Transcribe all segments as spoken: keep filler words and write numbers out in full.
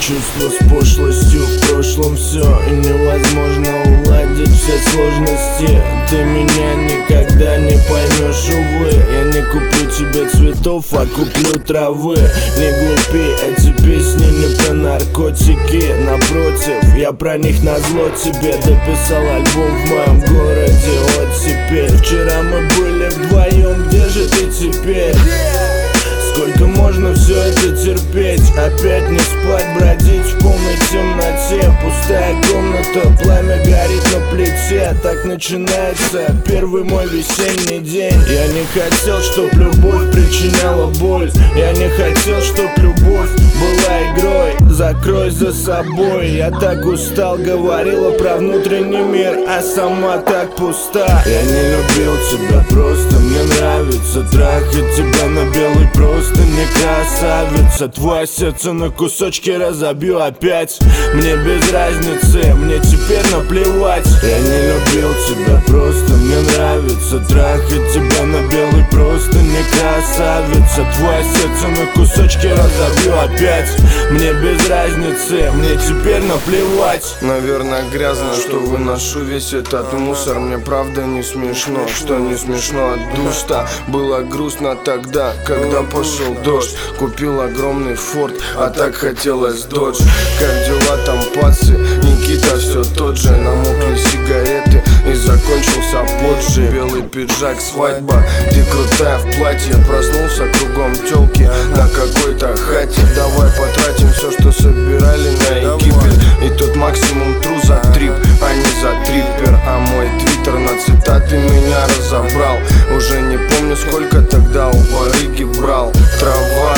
чувства с пошлостью. В прошлом все, и невозможно уладить все сложности. Ты меня никогда не поймешь, увы. Я не куплю тебе цветов, а куплю травы. Не глупи, эти песни не про наркотики. Напротив, я про них назло тебе дописал альбом в моем городе. Вот теперь, вчера мы были вдвоем, где же ты теперь? Сколько можно все это терпеть? Опять не спать, бродить в полной темноте. Пустая комната, пламя горит на плите. Так начинается первый мой весенний день. Я не хотел, чтоб любовь причиняла боль. Я не хотел, чтоб любовь была игрой. Закрой за собой. Я так устал, говорила про внутренний мир, а сама так пуста. Я не любил тебя просто, мне нравится трахать тебя на белый просто. Не красавица, твое сердце на кусочки разобью опять. Мне без разницы, мне теперь наплевать. Я не любил тебя просто, мне нравится трахать тебя на белый просто. Не красавица, твое сердце на кусочки разобью опять. Мне без разницы, мне теперь наплевать. Наверное, грязно, что выношу весь этот мусор. Мне правда не смешно, что не смешно от дуста. Было грустно тогда, когда пошел дождь. Купил огромный форт, а так хотелось додж. Как дела там, пацы? Никита все тот же. Намокли сигареты и закончился поджи. Белый пиджак, свадьба, ты крутая в платье. Проснулся кругом тёлки на какой-то хате. Давай потратим все, что собирали на Египет. И тут максимум тру за трип, а не за триппер. А мой твиттер на цитаты меня разобрал. Уже не помню, сколько тогда у барыги брал. Трава,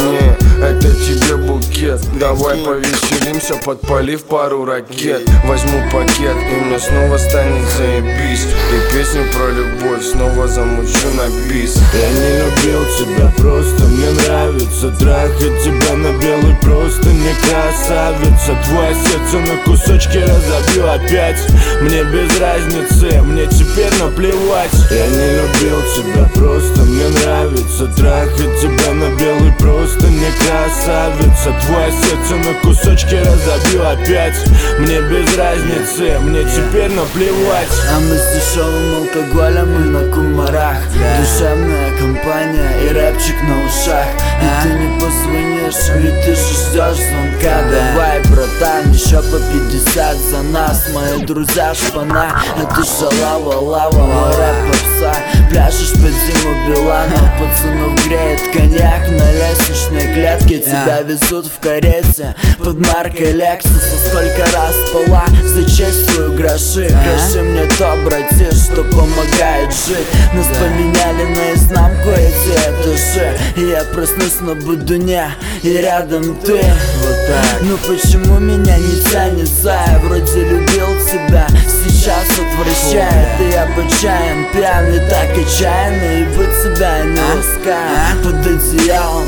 не, это тебе букет. Давай повеселимся, подпалив пару ракет. Возьму пакет, и мне снова станет заебись. И песню про любовь снова замучу на бис. Я не любил тебя просто, мне нравится трахать тебя на белый просто. Не красавица, твое сердце на кусочки разобью опять. Мне без разницы, мне теперь наплевать. Я не любил тебя просто, мне нравится трахать тебя на белый просто. Не красавица, твое сердце на кусочки разобью опять. Мне без разницы, мне теперь наплевать. А мы с дешевым алкоголем и на кумарах. Душевная компания и рэпчик на ушах. И ты не позвонишь, ведь ты же ждешь звонка. Давай, братан, еще по пятьдесят за нас. Мои друзья шпана, это шалава, лава, мой рэп попса. Пляшешь под зиму Билана, пацанов греет коньяк на лестничной клетке. Тебя везут в карете под маркой Лексуса. Сколько раз спала за честью гроши. Скажи мне то, братиш, что помогает жить. Нас поменяли наизнанку эти этажи. И я проснусь, но буду не, и рядом ты. Вот так. Ну почему меня не тянет за? Я вроде любил тебя, сейчас отвращает. И я почаyan, пьяный так отчаянно. И быть себя не ласкаю под одеялом.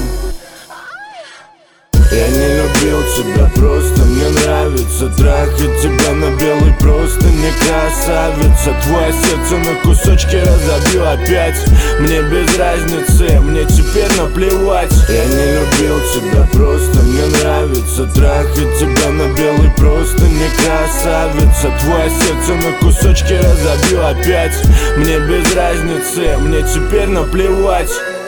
Я не любил тебя просто, мне нравится трахать тебя на белый просто. Не красавица, твое сердце на кусочки разобью опять. Мне без разницы, мне теперь наплевать. Я не любил тебя просто, мне нравится трахать тебя на белый просто. Не красавица, твое сердце на кусочки разобью опять. Мне без разницы, мне теперь наплевать.